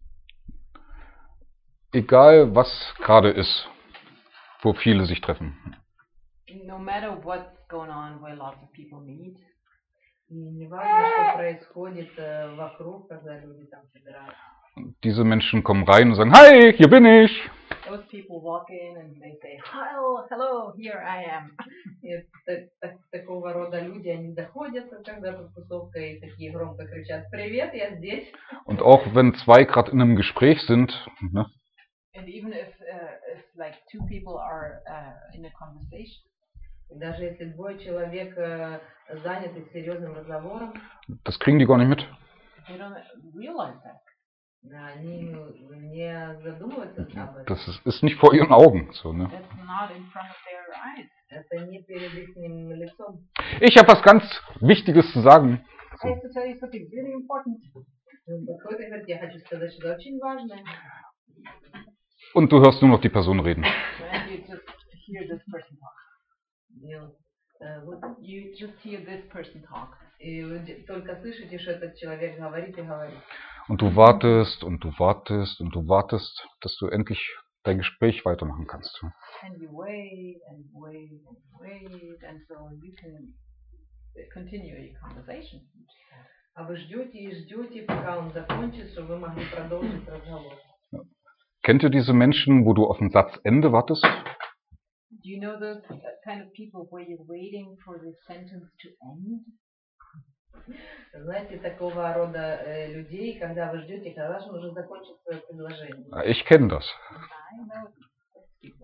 Egal, was gerade ist, wo viele sich treffen. No matter what's going on where lots of people meet, И не важно, что происходит э, вокруг, когда люди там собираются. Diese Menschen kommen rein und sagen, hi, hier bin ich. those people walk in and they say, hello, hello, here I am. И так, так, такого рода люди, они доходят, когда тут тусовка, и такие громко кричат, привет, я здесь. Und auch wenn zwei gerade in einem Gespräch sind, ne, And even if, uh, if like two people are uh, in a conversation, даже если двое человек э, заняты серьезным разговором, das kriegen die gar nicht mit. they don't realize that. они не задумываются об этом. Das ist, ist nicht vor ihren Augen. So, ne? That's not in front of their eyes. Это не перед их лицом. Ich habe was ganz Wichtiges zu sagen. I have to tell you something really important. Подходит и говорит, я хочу сказать что-то очень важное. Und du hörst nur noch die Person reden. And you just hear this person talk. И, э, вот, You just hear this person talk. и вы только слышите, что этот человек говорит и говорит. Und du wartest und du wartest und du wartest, dass du endlich dein Gespräch weitermachen kannst. And you wait and wait and wait until you can continue your conversation. А вы ждете и ждете, пока он закончит, чтобы вы могли продолжить разговор. Kennt ihr diese Menschen, wo du auf ein Satzende wartest? Do you know those kind of people where you're waiting for the sentence to end? Знаете, такого рода э, людей, когда вы ждете, когда же он уже закончит свое предложение. Ich kenne das. I know those people.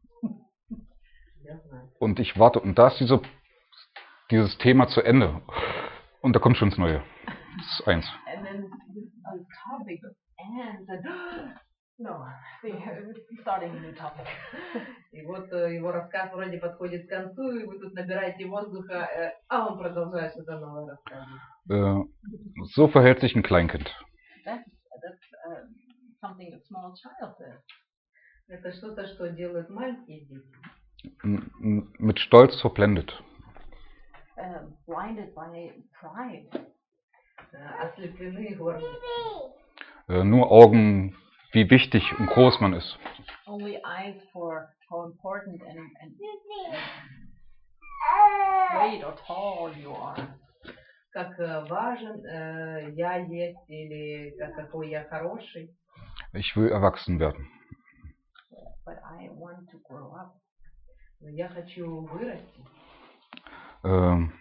Я знаю. Und ich warte, und da ist diese, dieses Thema zu Ende. Und da kommt schon das Neue. Das ist eins. And then this, this topic ends and no, they're starting a new topic. И вот э, его рассказ вроде подходит к концу, и вы тут набираете воздуха, э, а он продолжает что-то новое рассказывать. Äh, so verhält sich ein Kleinkind. That's that's uh, something a small child does. Это что-то, что делают маленькие дети. M- m- Mit Stolz verblendet. Uh, blinded by pride. Э, Ослеплены гордостью. Äh, Nur Augen, wie wichtig und groß man ist. Only eyes for how important and, and great or tall you are. Как э, важен э, я есть или как, какой я хороший. Ich will erwachsen werden. But I want to grow up. Но я хочу вырасти. Ähm,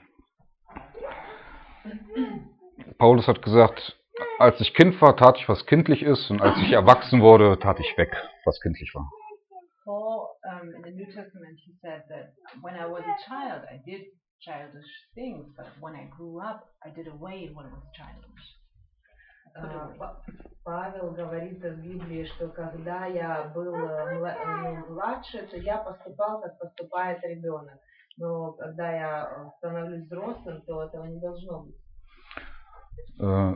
Paulus hat gesagt, als ich Kind war, tat ich, was kindlich ist, und als ich erwachsen wurde, tat ich weg, was kindlich war. Paul, um, in the New Testament, he said that when I was a child, I did childish things, but when I grew up, I did away what was childish. I put А, away. Па- Павел говорит в Библии, что когда я был э, мла- ну, младше, то я поступал, как поступает ребенок. Но когда я э, становлюсь взрослым, то этого не должно быть. Äh,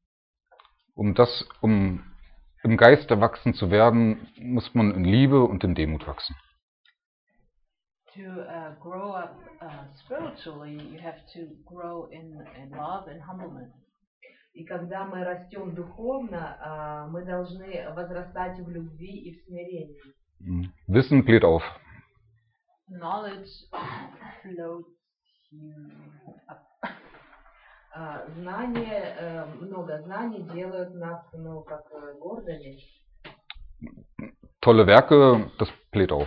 um das, um im Geist erwachsen zu werden, muss man in Liebe und in Demut wachsen. To uh, grow up uh, spiritually, you have to grow in, in love and humbleness. И когда мы растем духовно, а, мы должны возрастать в любви и в смирении. Mhm. Wissen bläht auf. Knowledge floats you up. А, Знания, э, много знаний делают нас, ну, как э, гордыми. Tolle Werke, das bläht auf.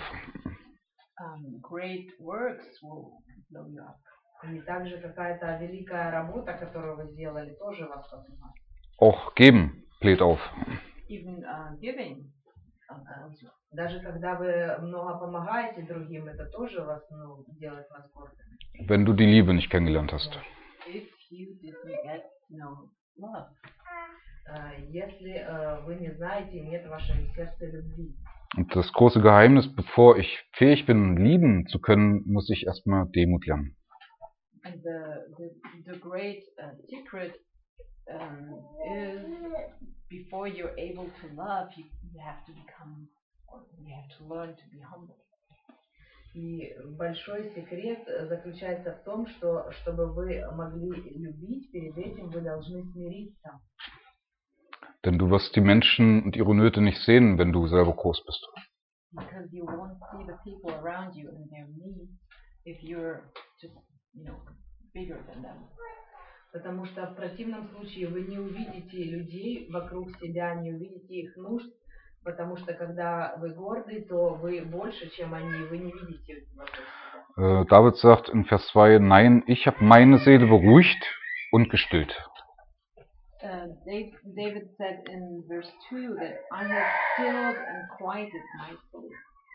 Um, great works will blow you up. И также какая-то великая работа, которую вы сделали, тоже вас поднимает. Auch geben bläht auf. Even uh, giving uh, blows you up. Даже когда вы много помогаете другим, это тоже вас, ну, делает вас гордыми. Wenn du die Liebe nicht kennengelernt hast. If you didn't get to know love. Э, Если э, вы не знаете, нет в вашем сердце любви. Und das große Geheimnis, bevor ich fähig bin, lieben zu können, muss ich erstmal Demut lernen. And the the, the great uh, secret um, is before you're able to love, you, you have to become, or you have to learn to be humble. И большой секрет заключается в том, что чтобы вы могли любить, перед этим вы должны смириться. Denn du wirst die Menschen und ihre Nöte nicht sehen, wenn du selber groß bist. Because you won't see the people around you and their needs if you're just, you know, bigger than them. Потому что в противном случае вы не увидите людей вокруг себя, не увидите их нужд, потому что когда вы горды, то вы больше, чем они, вы не видите их вокруг себя. Äh, David sagt in Vers zwei, nein, ich habe meine Seele beruhigt und gestillt. Uh, Dave, David said in verse two that I have stilled and quieted my soul.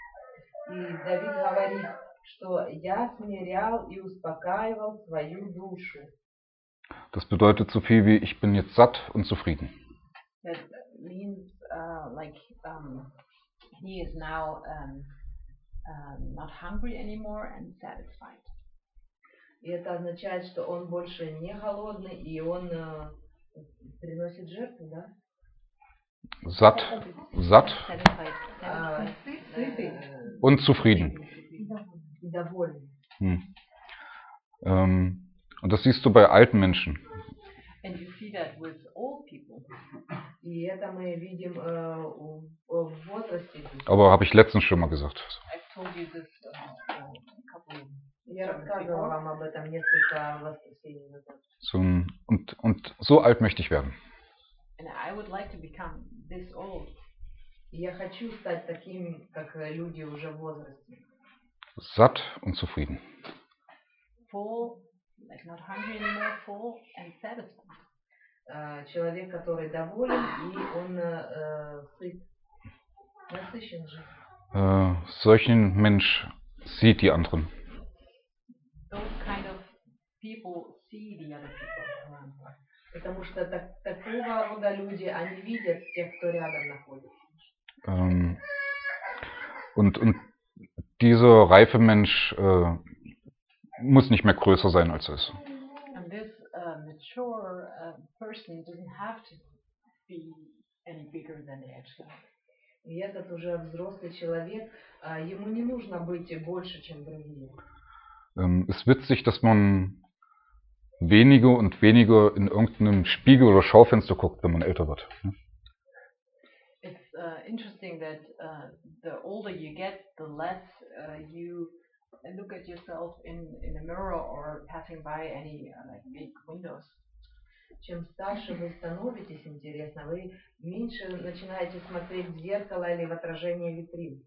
И Давид говорит, что я смирял и успокаивал свою душу. Das bedeutet so viel wie, ich bin jetzt satt und zufrieden. That means uh, like um, he is now um, um, not hungry anymore and satisfied. И это означает, что он больше не голодный, и он э, приносит жертву, да? Satt, satt Satisfied. А, Satisfied. сытый und zufrieden. и довольный. Hm. Ähm, und das siehst du bei alten Menschen. And you see that with old people. И это мы видим э, у- в возрасте. Aber habe ich letztens schon mal gesagt. I've told you this uh, a couple of Я рассказывала вам об этом несколько воскресений назад. So, ein- und, und so alt möchte ich werden. and I would like to become this old. И я хочу стать таким, как э, люди уже в возрасте. Satt und zufrieden. Full, like not hungry anymore, full and satisfied. Э, Человек, который доволен, и он э, э, сыт, насыщен жизнью. Äh, solchen Mensch sieht die anderen. Those kind of people see the other people around them. Потому что так, такого рода люди, они видят тех, кто рядом находится. Ähm, und, und dieser reife Mensch äh, muss nicht mehr größer sein, als er ist. And this uh, mature uh, person doesn't have to be any bigger than they actually are. И этот уже взрослый человек, а, ему не нужно быть больше, чем другие. Ähm, es ist witzig, dass man weniger und weniger in irgendeinem Spiegel oder Schaufenster guckt, wenn man älter wird. It's uh, interesting that uh, the older you get, the less uh, you look at yourself in, in a mirror or passing by any uh, like big windows. Чем старше вы становитесь, интересно, вы меньше начинаете смотреть в зеркало или в отражение витрин.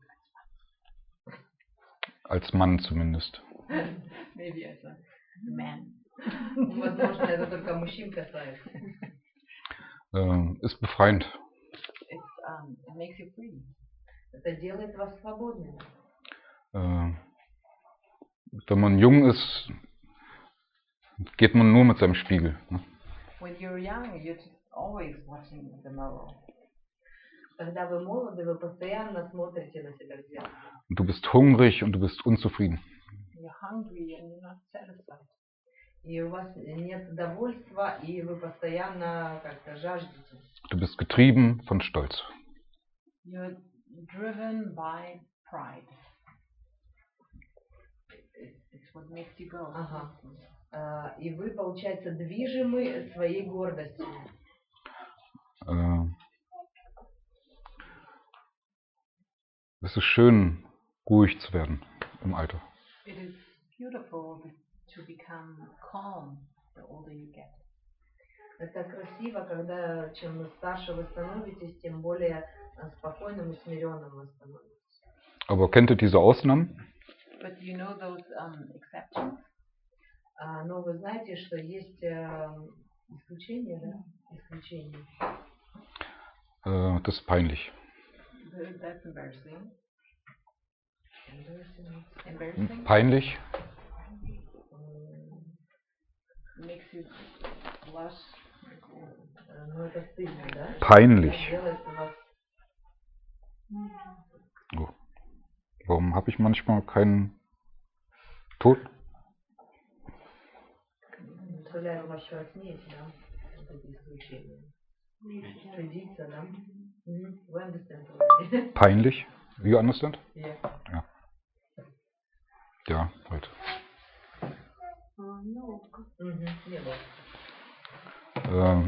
Als Mann zumindest. Maybe as a man. Возможно, это только мужчин касается. Äh, ist befreiend. It's, um, it makes you free. Это делает вас свободными. Äh, wenn man jung ist, geht man nur mit seinem Spiegel. Ne? When you're young, you're just always watching the mirror. Когда вы молоды, вы постоянно смотрите на себя в зеркало. Und du bist hungrig und du bist unzufrieden. You're hungry and you're not satisfied. И у вас нет довольства, и вы постоянно как-то жаждете. Du bist getrieben von Stolz. You're driven by pride. It's what makes you go. Ага. Uh, и вы, получается, движимы своей гордостью. Äh, es ist schön, ruhig zu werden im Alter. It is beautiful to become calm the older you get. Это красиво, когда чем старше вы становитесь, тем более спокойным и смиренным вы становитесь. Aber kennt ihr diese Ausnahmen? But you know those um, exceptions? Uh, но вы знаете, что есть uh, исключения, да? Исключения. Äh, das ist peinlich. That's embarrassing. Embarrassing? Peinlich? Makes you blush. Ну, это стыдно, да? Peinlich. Делает вас... Oh. Warum habe ich manchmal keinen Ton? Заставляет вас краснеть, да? Вот эти исключения. Стыдиться, да? Mm-hmm. We understand already. Peinlich? You understand? Yeah. Ja. Ja, halt. Uh, no. Mhm. Не было. Ähm,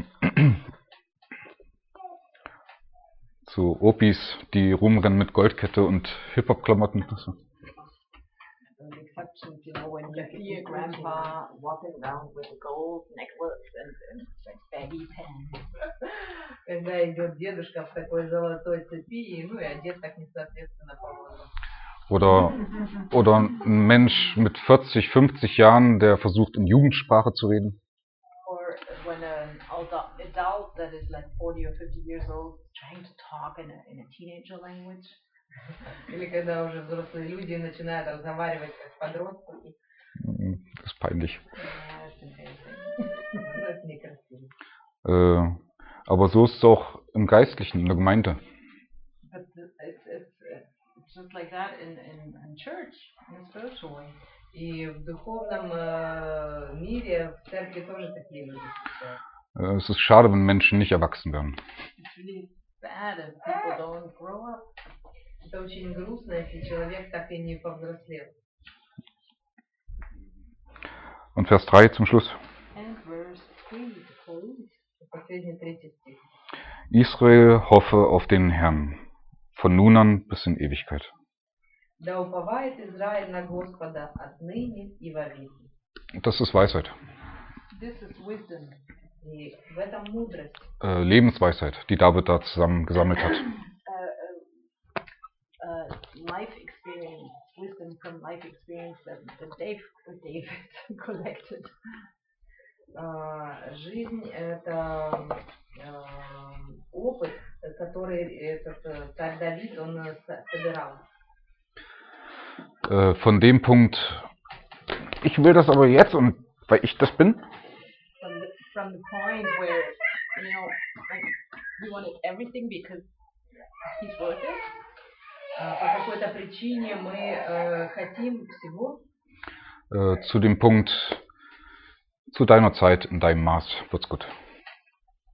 so Opis, die rumrennen mit Goldkette und Hip-Hop-Klamotten. The exceptions, you know, when you see a grandpa walking around with a gold necklace and, and like baggy pants. Когда идет дедушка в такой золотой цепи, ну и одет так несоответственно по возрасту. Oder, oder ein Mensch mit vierzig, fünfzig Jahren, der versucht in Jugendsprache zu reden. Or when an adult that is like forty or fifty years old trying to talk in a, in a teenager language. Или когда уже взрослые люди начинают разговаривать как подростки. Das ist peinlich. Yeah, it's embarrassing. Das некрасиво. Äh, aber so ist es auch im Geistlichen, in der Gemeinde. But it's, it's, it's just like that in, in, in church, in a spiritual way. И в духовном э, мире, в церкви тоже такие люди встречаются. Äh, es ist schade, wenn Menschen nicht erwachsen werden. It's really bad if people don't grow up. Это очень грустно, если человек так и не повзрослел. Und Vers drei zum Schluss. And verse three, to close. Последний третий стих. Israel hoffe auf den Herrn, von nun an bis in Ewigkeit. Да уповает Израиль на Господа отныне и вовеки. Das ist Weisheit. This is wisdom. И в этом мудрость. Äh, Lebensweisheit, die David da zusammen gesammelt hat. Uh, uh, life experience, wisdom from life experience that, that Dave, David collected. Uh, жизнь — это uh, опыт, который этот царь Давид, он собирал. Äh, von dem Punkt, ich will das aber jetzt und weil ich das bin. From the, from the point where, you know, like, he wanted everything because he's worth it. Uh, по какой-то причине мы uh, хотим всего. Äh, zu dem Punkt, zu deiner Zeit, in deinem Maß, wird's gut.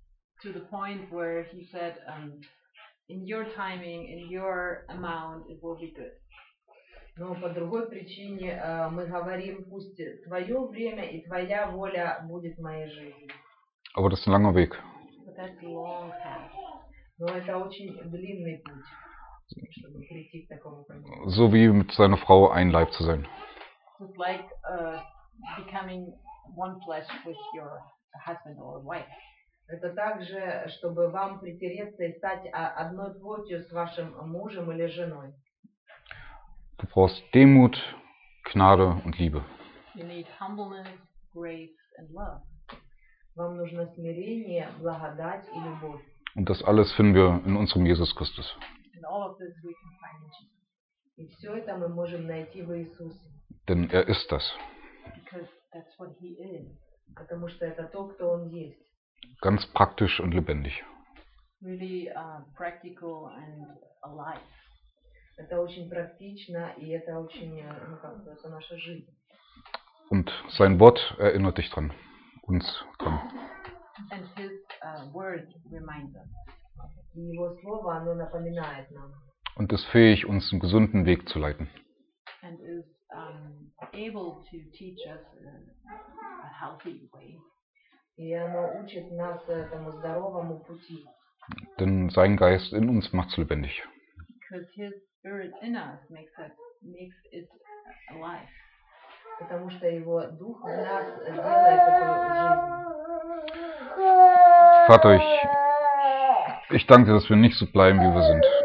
to the point where he said, um, in your timing, in your amount, it will be good. Но по другой причине э, мы говорим, пусть твое время и твоя воля будет в моей жизни. Aber das ist ein langer Weg. But that's a long path. Но это очень длинный путь, чтобы прийти к такому пониманию. So wie mit seiner Frau ein Leib zu sein. It's like uh, becoming one flesh with your husband or wife. Это также, чтобы вам притереться и стать одной плотью с вашим мужем или женой. Du brauchst Demut, Gnade und Liebe. You need humbleness, grace, and love. Вам нужно смирение, благодать и любовь. Und das alles finden wir in unserem Jesus Christus. And all of this we can find in Jesus. И все это мы можем найти в Иисусе. Denn er ist das. Because that's what he is. Потому что это то, кто Он есть. Ganz praktisch und lebendig. Really uh, practical and alive. Это очень практично, и это очень, ну как, это наша жизнь. Und sein Wort erinnert dich dran. Uns dran. And his uh, word reminds us. И Его Слово, оно напоминает нам. Und ist fähig, uns einen gesunden Weg zu leiten. And is um, able to teach us a, a healthy way. И оно учит нас этому здоровому пути. Denn sein Geist in uns macht es lebendig. Because his spirit in us makes it, makes it alive. Потому что Его Дух в нас делает эту жизнь. Vater, ich, ich danke dir, dass wir nicht so bleiben, wie wir sind.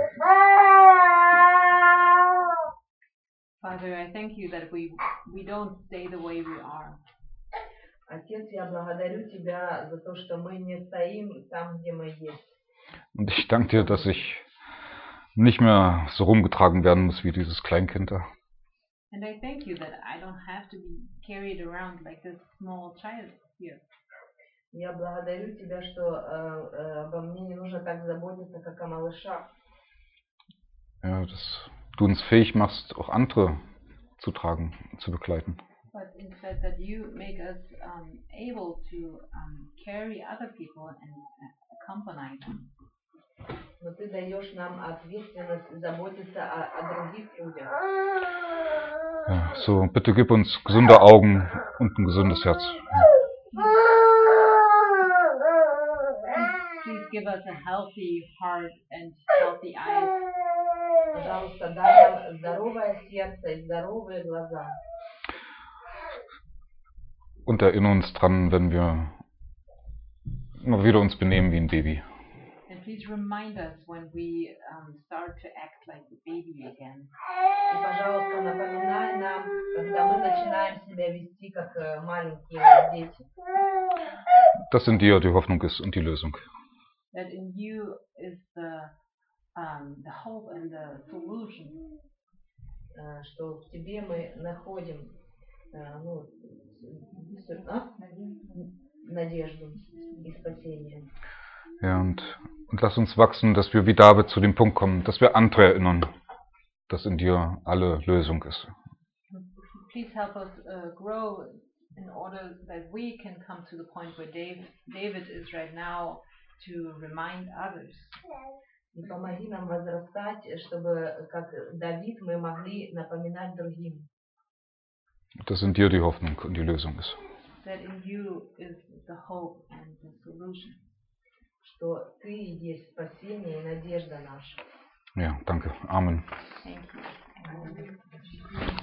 Father, I thank you that we, we don't stay the way we are. Отец, я благодарю Тебя за то, что мы не стоим там, где мы есть. Und ich danke dir, dass ich nicht mehr so rumgetragen werden muss wie dieses Kleinkind da. And I thank you that I don't have to be carried around like this small child here. Я благодарю Тебя, что э, э, обо мне не нужно так заботиться, как о малышах. Ja, dass du uns fähig machst, auch andere zu tragen, zu begleiten. But instead that you make us um, able to um, carry other people and uh, accompany them. Но Ты даешь нам ответственность заботиться о, о других людях. Ja, so, bitte gib uns gesunde Augen und ein gesundes Herz. Please give us a healthy heart and healthy eyes. Пожалуйста, дай нам здоровое сердце и здоровые глаза. Und erinnere uns dran, wenn wir immer wieder uns benehmen wie ein Baby. And please remind us when we um, start to act like a baby again. И, пожалуйста, напоминай нам, когда мы начинаем себя вести как маленькие дети. Dass in dir die Hoffnung ist und die Lösung. That in you is the um, the hope and the solution. Что в Тебе мы находим ну, а? Надежду и спасение. Ja, und, und lass uns wachsen, dass wir wie David zu dem Punkt kommen, dass wir andere erinnern, dass in dir alle Lösung ist. Please help us uh, grow in order that we can come to the point where Dave, David is right now to remind others. И помоги нам возрастать, чтобы, как Давид, мы могли напоминать другим. Dass in dir die Hoffnung und die Lösung ist. That in you is the hope and the solution. Что Ты есть спасение и надежда наша. Ja, danke. Amen. Thank you.